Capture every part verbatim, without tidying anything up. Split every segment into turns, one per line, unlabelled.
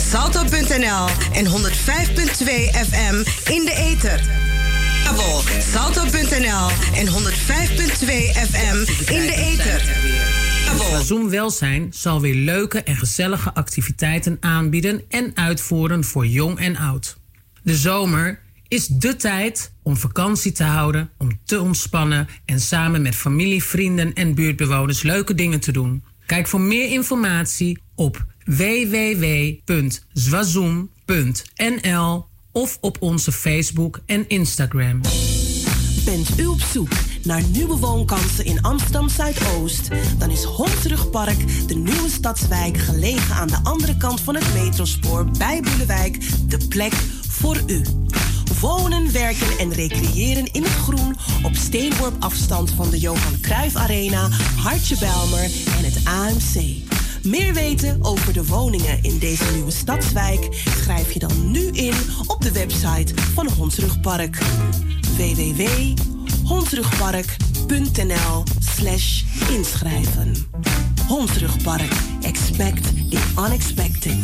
salto punt n l en honderd vijf komma twee F M in de ether. Kabel salto punt n l en honderd vijf komma twee F M in de ether.
Zoom Welzijn zal weer leuke en gezellige activiteiten aanbieden en uitvoeren voor jong en oud. De zomer is dé tijd om vakantie te houden, om te ontspannen en samen met familie, vrienden en buurtbewoners leuke dingen te doen. Kijk voor meer informatie op w w w punt zwazoom punt n l of op onze Facebook en Instagram.
Bent u op zoek naar nieuwe woonkansen in Amsterdam Zuidoost? Dan is Hondsrugpark, de nieuwe stadswijk gelegen aan de andere kant van het metrospoor bij Boelewijk, de plek voor u. Wonen, werken en recreëren in het groen op steenworp afstand van de Johan Cruijff Arena, Hartje Bijlmer en het A M C. Meer weten over de woningen in deze nieuwe stadswijk schrijf je dan nu in op de website van Hondsrugpark. w w w punt hondsrugpark punt n l slash inschrijven. Hondsrugpark. Expect the unexpected.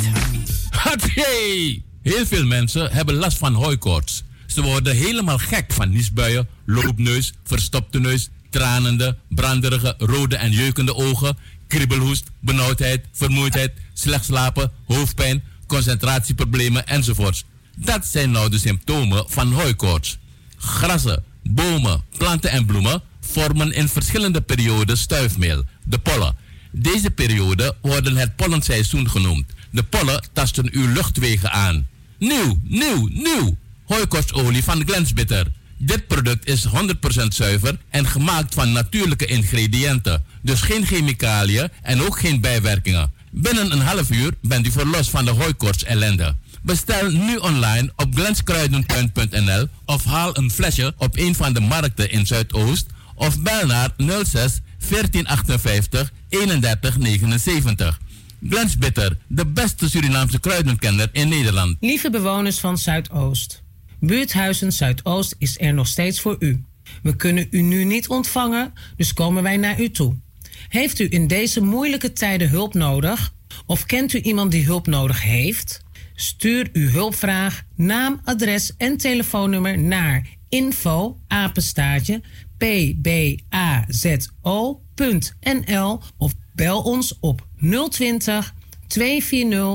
Hatjee! Heel veel mensen hebben last van hooikoorts. Ze worden helemaal gek van niesbuien, loopneus, verstopte neus, tranende, branderige, rode en jeukende ogen, kriebelhoest, benauwdheid, vermoeidheid, slecht slapen, hoofdpijn, concentratieproblemen enzovoorts. Dat zijn nou de symptomen van hooikoorts. Grassen, bomen, planten en bloemen vormen in verschillende perioden stuifmeel, de pollen. Deze perioden worden het pollenseizoen genoemd. De pollen tasten uw luchtwegen aan. Nieuw, nieuw, nieuw! Hooikoortsolie van Glensbitter. Dit product is honderd procent zuiver en gemaakt van natuurlijke ingrediënten. Dus geen chemicaliën en ook geen bijwerkingen. Binnen een half uur bent u verlost van de hooikoorts ellende. Bestel nu online op glenskruidenpunt punt n l of haal een flesje op een van de markten in Zuidoost of bel naar nul zes veertien achtenvijftig eenendertig negenenzeventig. Glensbitter, de beste Surinaamse kruidenkenner in Nederland.
Lieve bewoners van Zuidoost. Buurthuizen Zuidoost is er nog steeds voor u. We kunnen u nu niet ontvangen, dus komen wij naar u toe. Heeft u in deze moeilijke tijden hulp nodig? Of kent u iemand die hulp nodig heeft? Stuur uw hulpvraag, naam, adres en telefoonnummer naar info apenstaartje p b a z o punt n l of bel ons op nul twintig tweehonderdveertig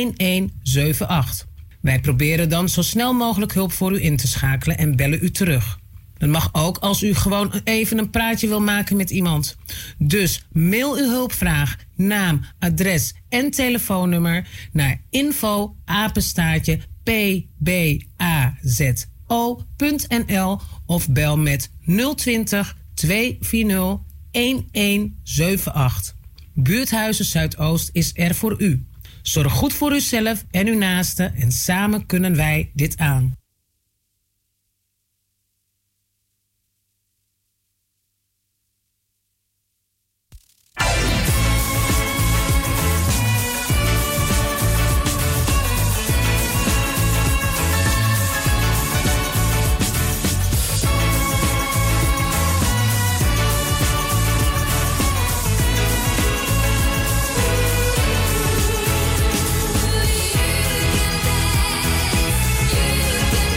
elf zeventig. Wij proberen dan zo snel mogelijk hulp voor u in te schakelen en bellen u terug. Dat mag ook als u gewoon even een praatje wil maken met iemand. Dus mail uw hulpvraag, naam, adres en telefoonnummer naar info apenstaartje p b a z o punt n l of bel met nul twintig tweehonderdveertig elf zeventig. Buurthuizen Zuidoost is er voor u. Zorg goed voor uzelf en uw naasten en samen kunnen wij dit aan.
You can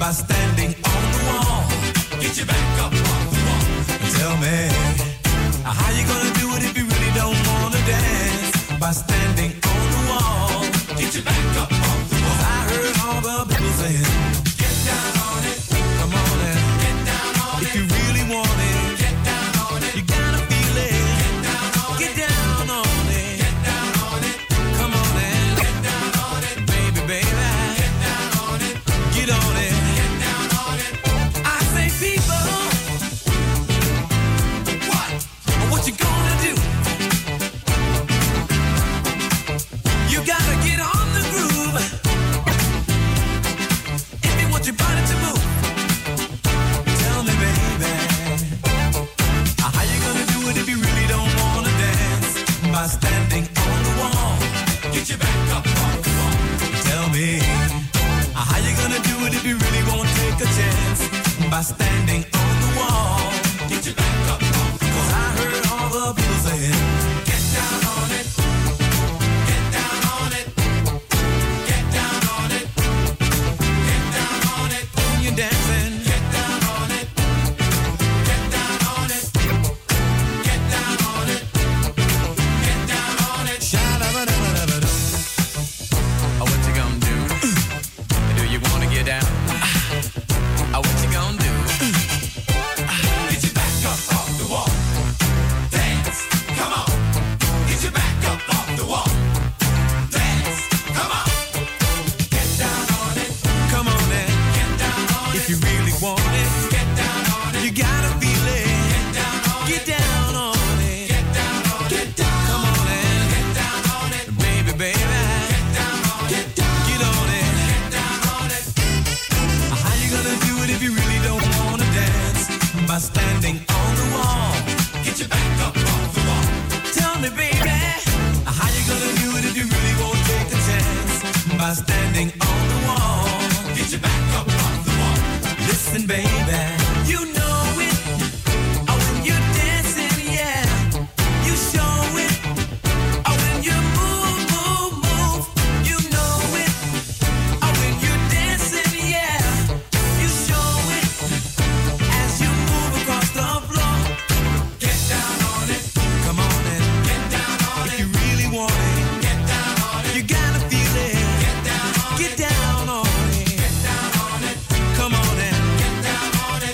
by standing on the wall. Get your back up off the wall. Tell me, how you gonna do it if you really don't wanna dance? By standing on the wall. Get your back up off the wall. I heard all the people saying, get down on it. Come on and get down on it. If you really want it, get down on it. You gotta feel it. Get down on it. Get down on it. Get down on it. Come on and get down on it. Baby, baby. Get down on it. Get on it. Get down on it. I say people, what? What you gonna do? You gotta get on the groove if you want your body to move. Tell me, baby, how you gonna do it if you really don't wanna dance? By standing on the wall. Get your back up on the wall. Tell me, how you gonna do it if you really won't take a chance? By standing on the wall. Get your back up on the wall. 'Cause I heard all the people saying, get down on it. Get down on it. Get down on it. Get down on it. When you're dancing, get down on it. Get down on it. Get down on it. Get down on it. Sha-la-ba-da-ba-da-ba-da. Oh, what you gonna do? Do you wanna get down? Oh, what you gonna do? Get your back up off the wall. Dance, come on. Get your back up off the wall. Dance, come on. Get down on it. Come on then. Get down on it. If you really want it, get down on it. You gotta feel it. Get down on it. Get down on it. Get down on it. Get down. Come on then. Get down on it. Baby, baby. Get down on it. Get down. Get on it. Get down on it. How you gonna do it if you really don't wanna dance? By standing on the wall. Get your back up off the wall. Tell me, baby, how you gonna do it if you really won't take a chance? By standing on the wall. Get your back up off the wall. Listen, baby, you know it. Oh, when you're dancing, yeah, you show it. Oh, when you move, move, move, you know it. Oh, when you're dancing, yeah, you show it. As you move across the floor, get down on it. Come on and get down on it. If you really want it, get down on it. You gotta feel it. Get down on it. Get down on it. Get down on it. Come on and get down on it.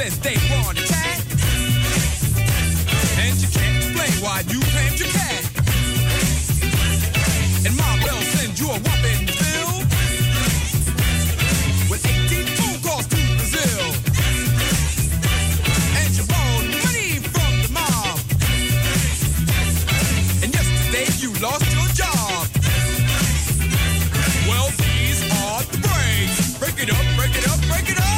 says they want a cat. And you can't explain why you claimed your cat. And Ma Bell sends you a whopping bill with eighteen phone calls to Brazil. And you borrowed money from the mob. And yesterday you lost your job. Well, these are the breaks. Break it up, break it up, break it up.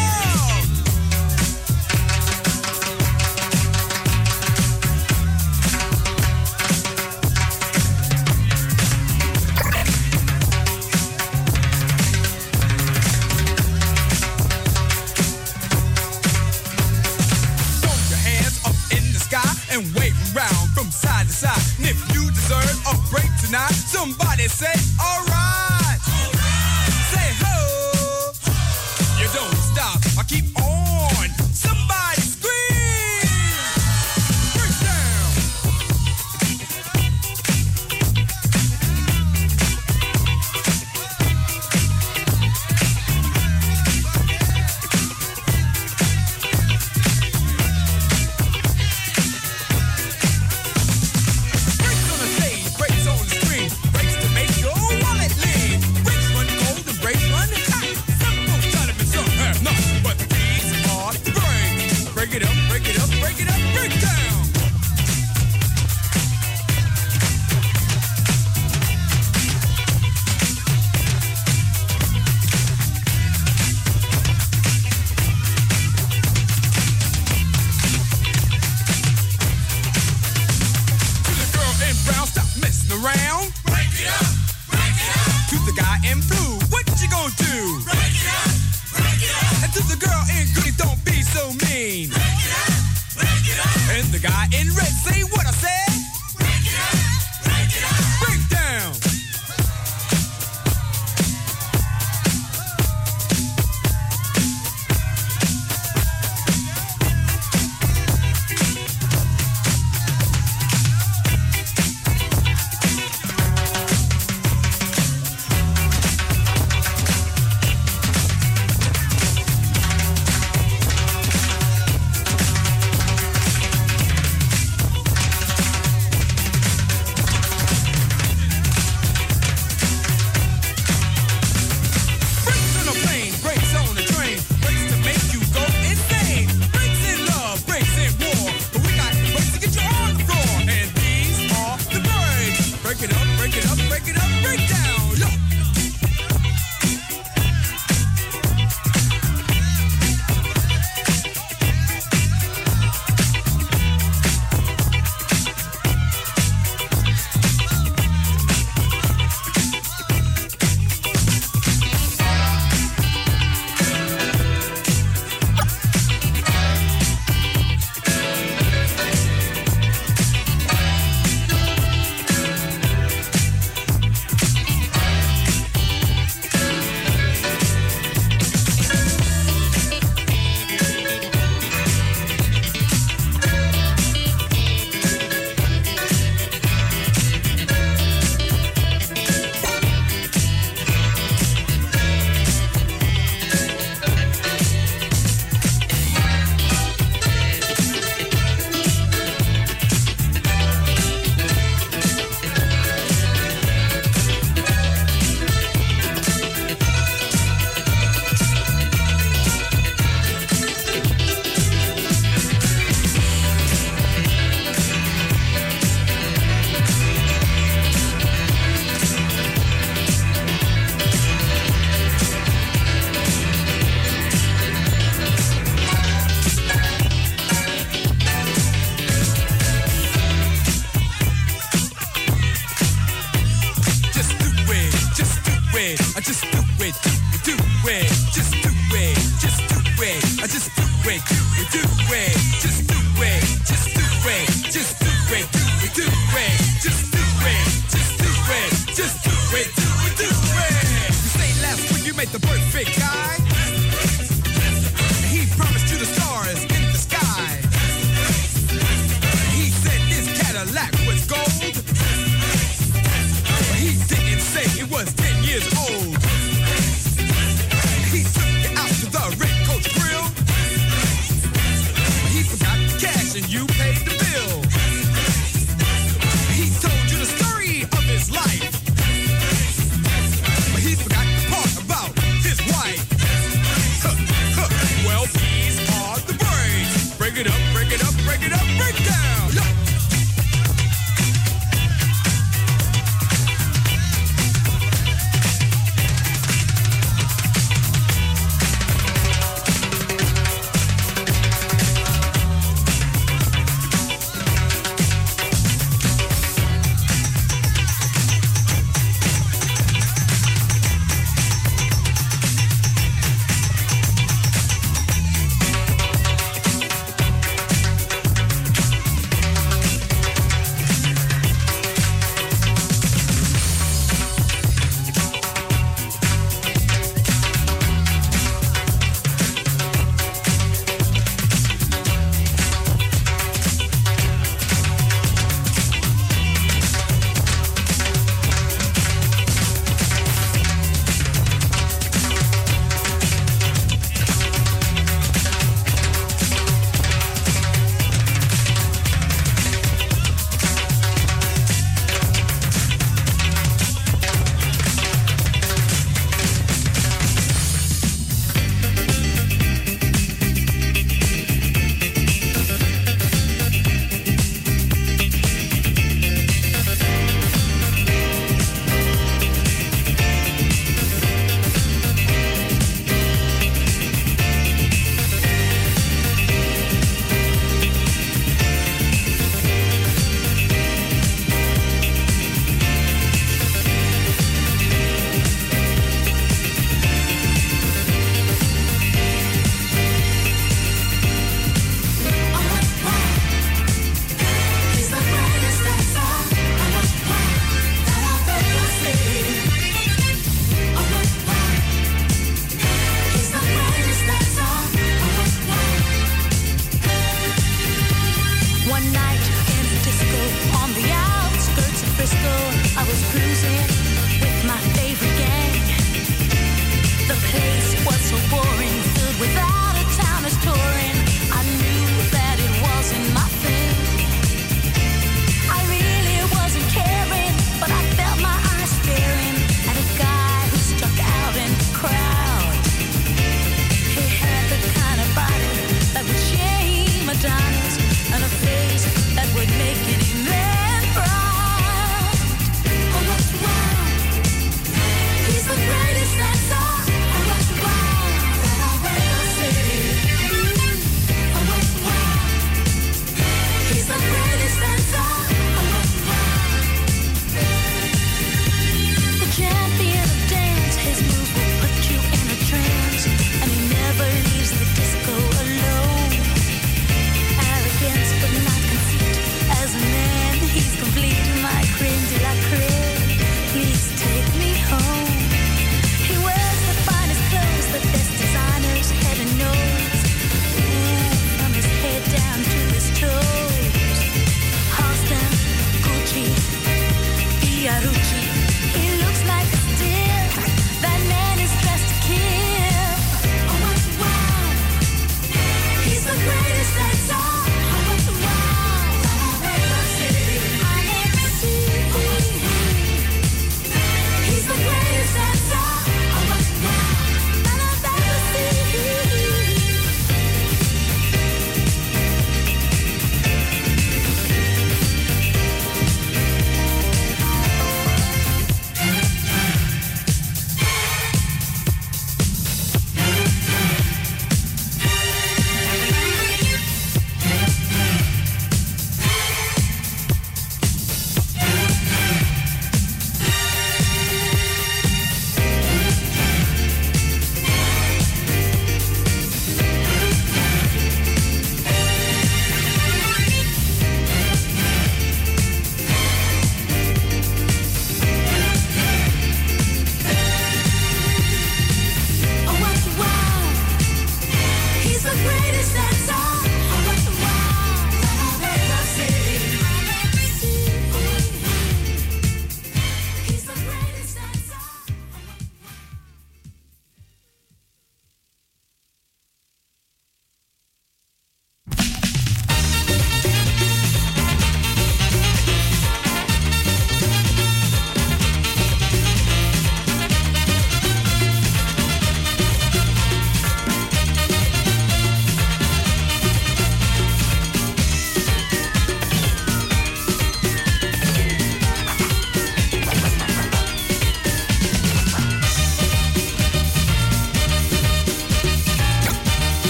And wave around from side to side. And if you deserve a break tonight, somebody say, all right. All right. Say, ho. You don't stop. I keep on. Somebody scream. Break down.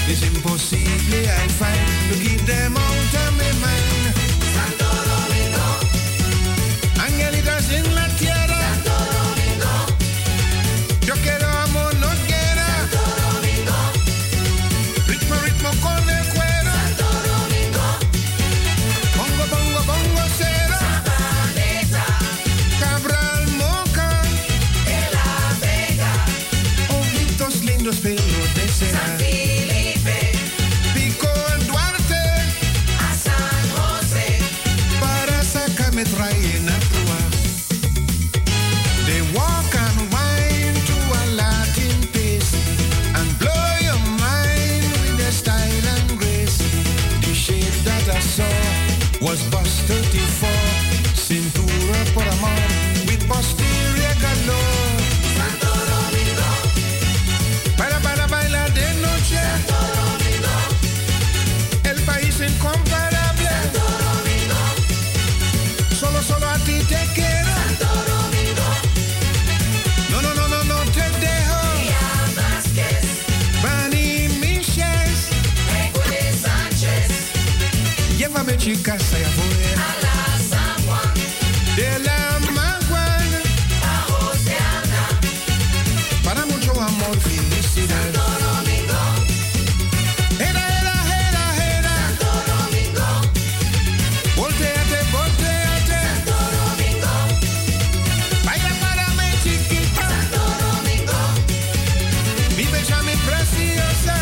It's impossible I find to keep them out of my mind. Santo Domingo, angelitas en la tierra. Santo Domingo, yo quiero amor, no quiera. Santo Domingo, ritmo, ritmo con el cuero. Santo Domingo, bongo, bongo, bongo cero. Sabaneta, Cabral, Moca, de la Vega, ojitos lindos, pelo de cera. San Felipe, Pico, Duarte, a San José, para sacarme traen a Cuba. They walk and wine to a Latin pace and blow your mind with their style and grace. The shape that I saw was bus thirty-four, cintura por amor with posterior galore. Santo Domingo, para para bailar de noche. Santo Domingo, el país incomparable. Santo Domingo, solo solo a ti te quiero. Santo Domingo, no no no no no te dejo. Díaz Vázquez, Bani Miches, Ecuador Sánchez, llévame chicas allá afuera. A la San Juan, de la Maguana, a José Ana, para mucho amor, felicidad. Santo Domingo, era, era, era, era. Santo Domingo, volteate, volteate. Santo Domingo, baila para mí chiquita. Santo Domingo, mi bella, mi preciosa.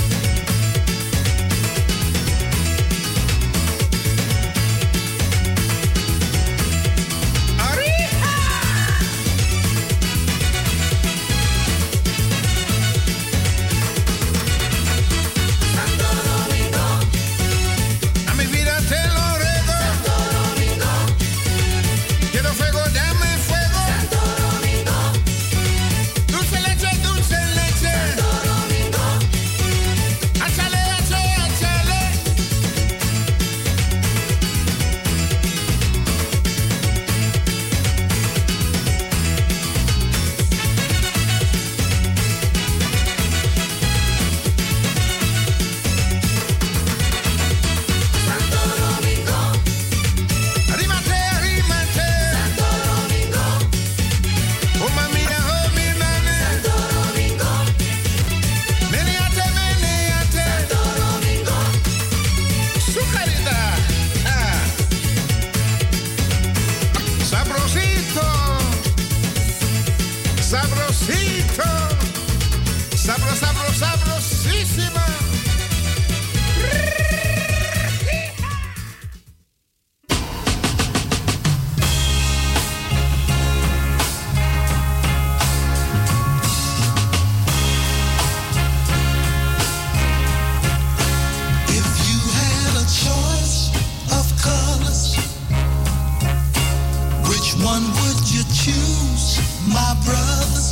¡Arriba! Santo Domingo, a mi vida te lo ruego. Santo Domingo, quiero fuego, dame fuego. Santo Domingo, dulce leche, dulce leche. Santo Domingo, áchale, áchale, áchale. Santo Domingo, arrímate, arrímate. Santo Domingo, oh mamita, oh mi nane. Santo Domingo, meneate, meneate. Santo Domingo, su carita, ah. Sabrosito, sabrosito, sabro, sabro, sabrosísima.
If you had a choice of colors, which one would you choose, my brothers?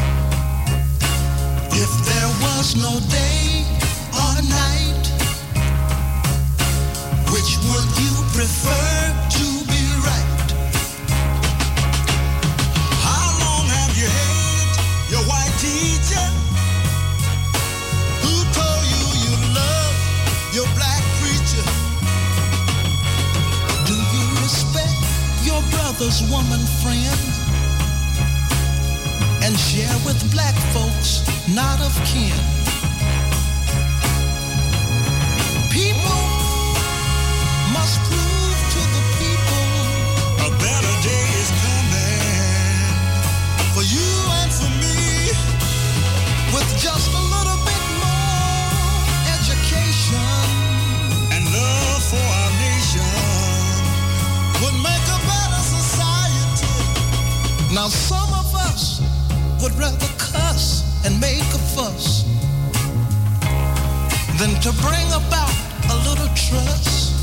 If there was no day or night, which would you prefer to be right? How long have you had your white teacher? Who told you you love your black preacher? Do you respect your brother's woman friend and share with black folks not of kin? People must prove to the people a better day is coming for you and for me, with just a little bit more education and love for our nation would make a better society. Now some of us would rather cuss and make a fuss than to bring about a little trust.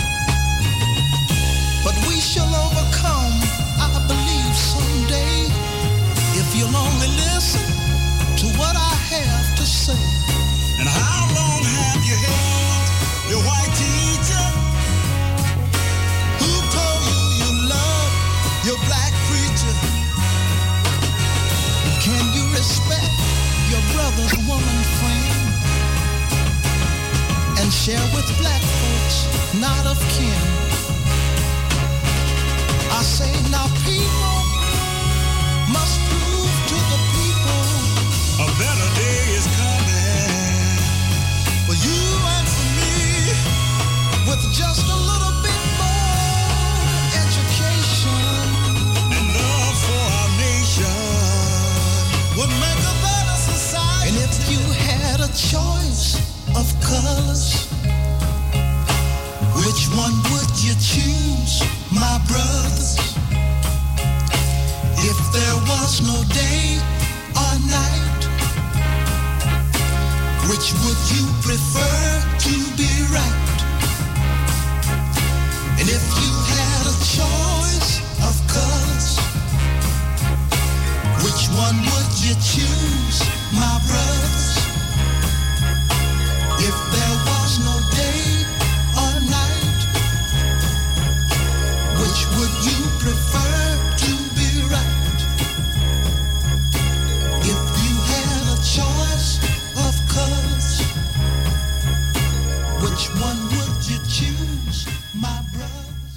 But we shall overcome, I believe, someday, if you'll only listen to what I have to say. And how long have you had your white teacher? Who told you you love your black preacher? Can you respect your brother's woman friend share with black folks not of kin. I say now people must prove to the people a better day is coming for you and for me, with just a little bit more education and love for our nation would make a better society. And if you had a choice of colors, which one would you choose, my brothers? If there was no day or night, which would you prefer to be right? And if you had a choice of colors, which one would you choose, my brothers? If there was no day or night, which would you prefer to be right? If you had a choice of colors, which one would you choose, my brothers?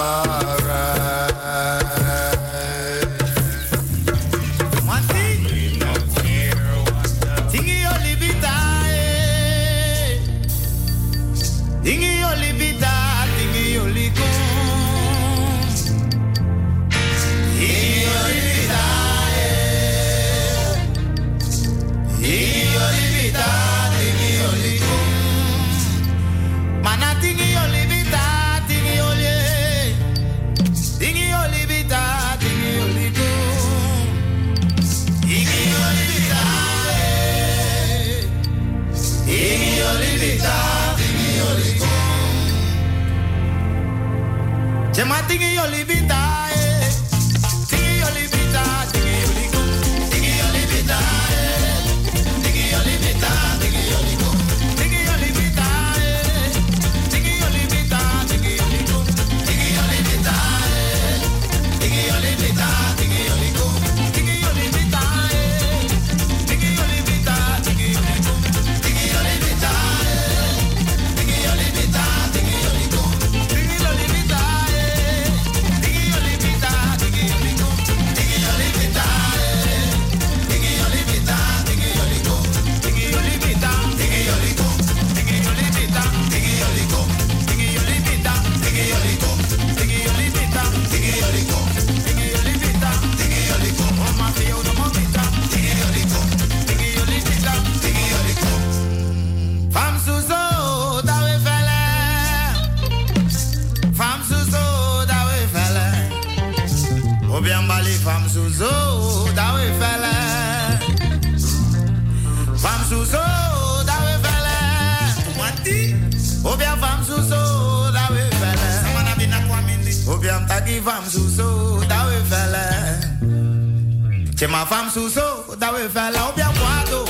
Chema fam suso, da we fella obia kwado.